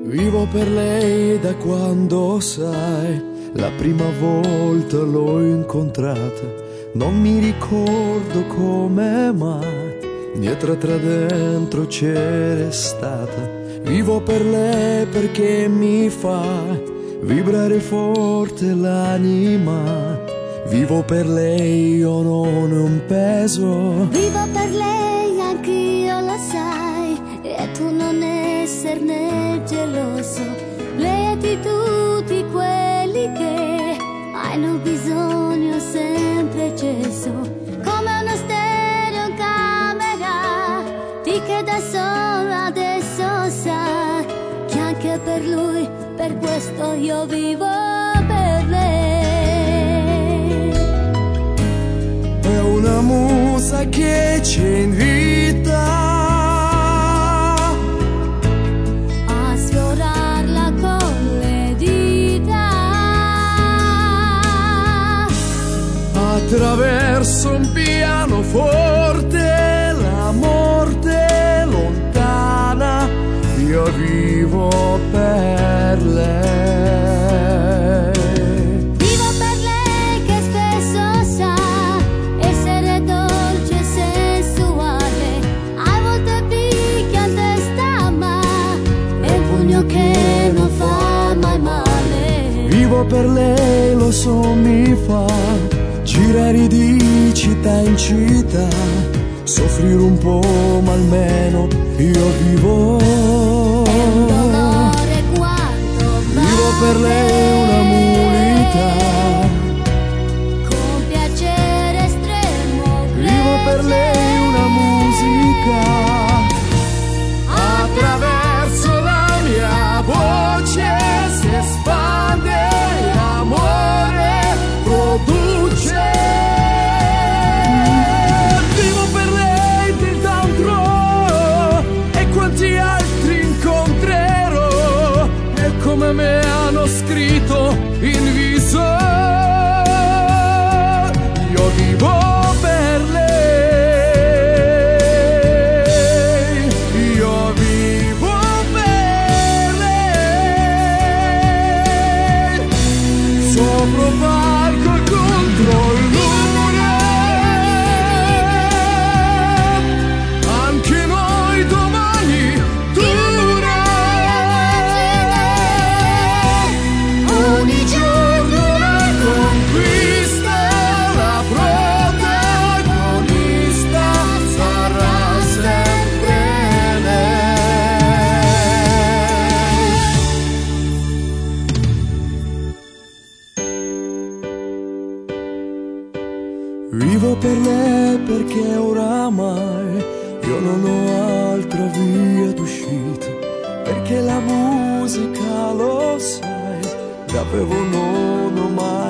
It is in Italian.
Vivo per lei da quando, sai, la prima volta l'ho incontrata. Non mi ricordo come mai, dietro tra dentro c'era stata. Vivo per lei perché mi fa vibrare forte l'anima. Vivo per lei, io non ho un peso. Vivo per lei, anch'io lo sai, e tu non esserne geloso. Lei è di tutti quelli che hanno bisogno sempre acceso. Come uno stereo in camera, di che da solo adesso sa che anche per lui, per questo io vivo per lei. È una musa che ci invita a sfiorarla con le dita, attraverso un pianoforte, la morte lontana. Io vivo per lei. vivo per lei che spesso sa essere dolce e sensuale, a volte picchia in testa ma è un pugno che non fa mai male. Vivo per lei, lo so, mi fa girare di città in città, soffrire un po' ma almeno io vivo. È un dolore quanto Vivo per lei una mulita, con piacere estremo. vivo per lei una musica, attraverso la mia voce si espande l'amore, produce. Vivo per lei del d'altro e quanti altri incontrerò, e come me hanno scritto in viso. Io vivo per lei, io vivo per lei, sopra un palco contro luna, anche noi domani dura, ogni giorno una conquista, la protagonista sarà sempre lei. Vivo per lei perché oramai io non ho altra via d'uscita, perché la musica, lo sai, davvero non ho mai